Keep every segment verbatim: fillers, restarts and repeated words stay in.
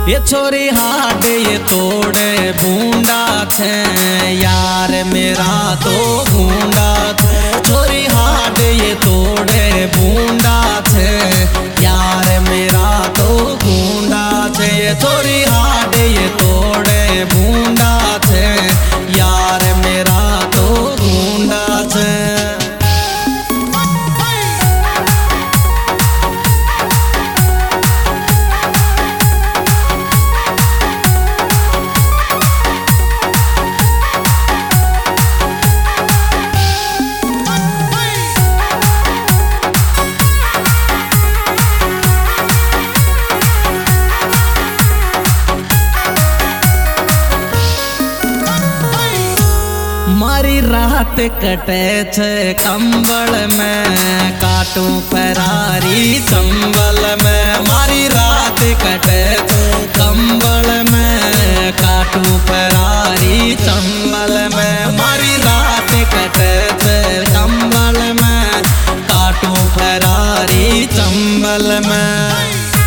ये छोरी हाड ये तोड़े बूंदा छे यार मेरा तो बूंदा छे। छोरी हाड ये तोड़े बूंदा छे यार मेरा तो बूंदा छे। ये छोरी हाड ये तोड़े बूंदा छे यार मेरा तो बूंदा छे। मारी रात कटे छे कंबल में काटूं फरारी चंबल में। मारी रात कटे छे कंबल में काटूं फरारी चंबल में। मारी रात कटे छे कंबल में काटूं फरारी चंबल में।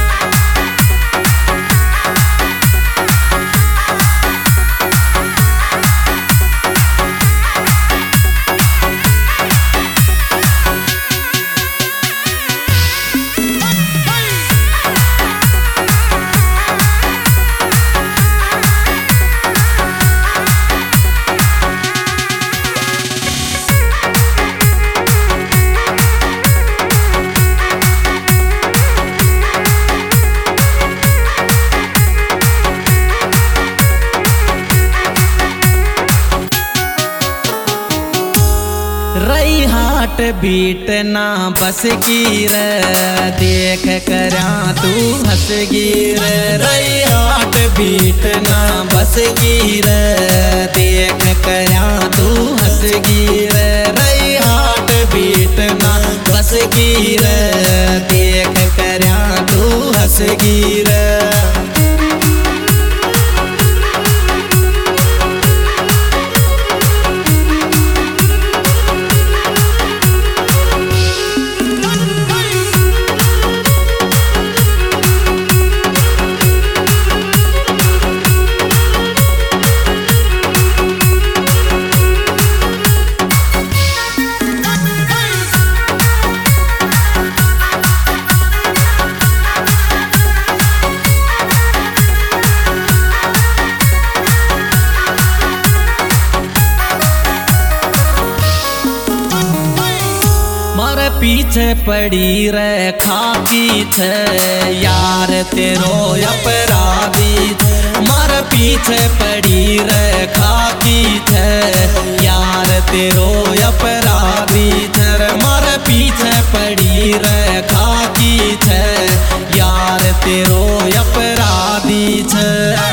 रही हाट बीट ना बस की रे देख करा तू हंस गिर। रही हाट बीट ना बस की रे देख करा तू हंस गिर। रही हाट बीट ना बस की रे देख करा तू हंस गिर। मारे पीछे पड़ी रे खाकी छे यार तेरो अपराधी। मारे पीछे पड़ी रे खाकी छे यार तेरो अपराधी छे। मारे पीछे पड़ी रे खाकी छे यार तेरो अपराधी छे।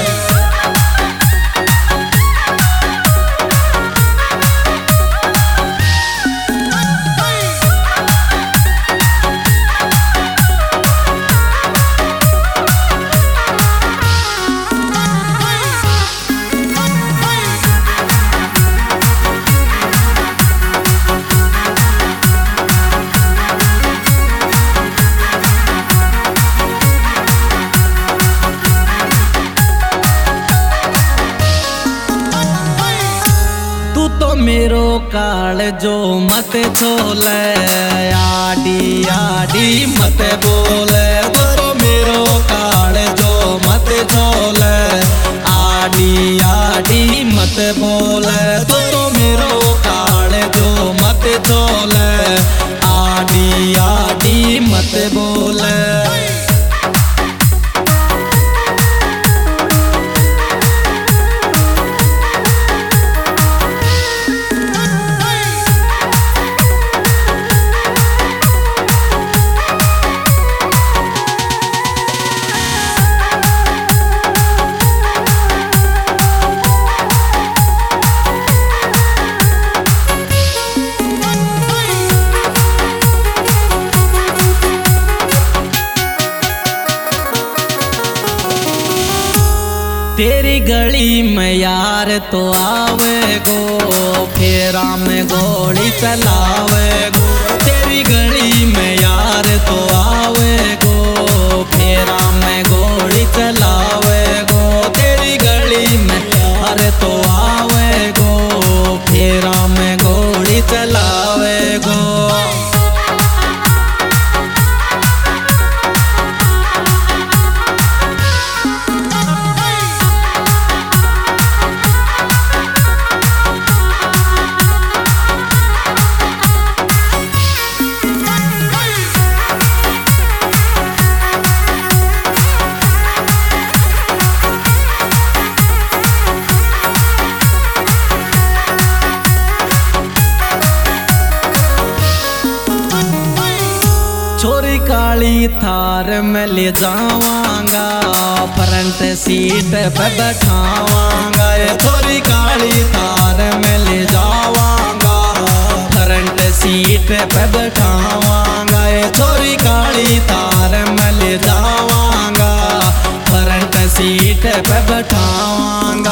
तो मेरो काल जो मत छोले आडी आडी मत बोले। तो मेरो काल जो मत छोले आडी आडी मत बोले। तो मेरो काल जो मत छोले आडी आडी मत बोले। तेरी गली में यार तो आवे गो फेरा में गोली चलावे गो। तेरी गली में यार तो आवे गो फेरा में गोली चलावे थार में ले जावांगा, फ्रंट सीट पे बैठावांगा। ये छोरी काली थार में ले जावांगा, फ्रंट सीट पे बैठावांगा। ये छोरी काली थार में ले जावांगा, फ्रंट सीट पे बैठावांगा।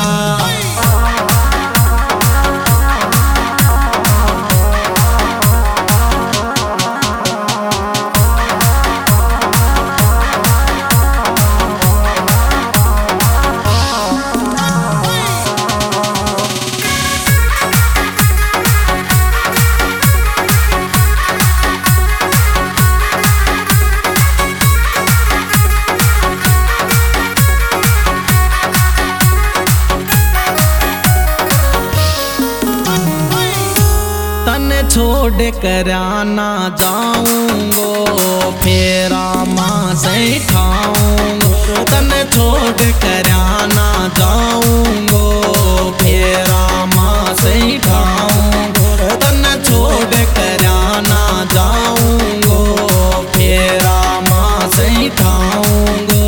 छोड़ कर आना जाऊंगो, फेरा माँ से खाऊंगो। तन छोड़ कर आना जाऊंगो, फेरा माँ से खाऊंगो। तन छोड़ कर आना जाऊंगो, फेरा माँ से खाऊंगो।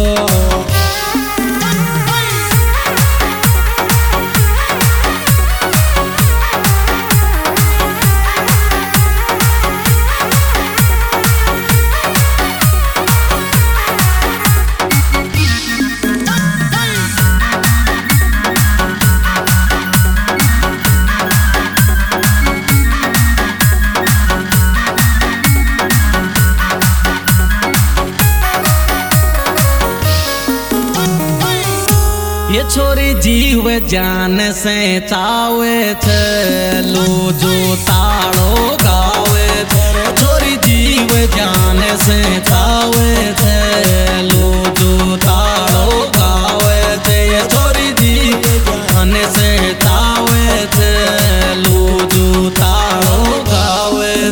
ये छोरी जीव जान से चावे थे, लो जो ताड़ो गा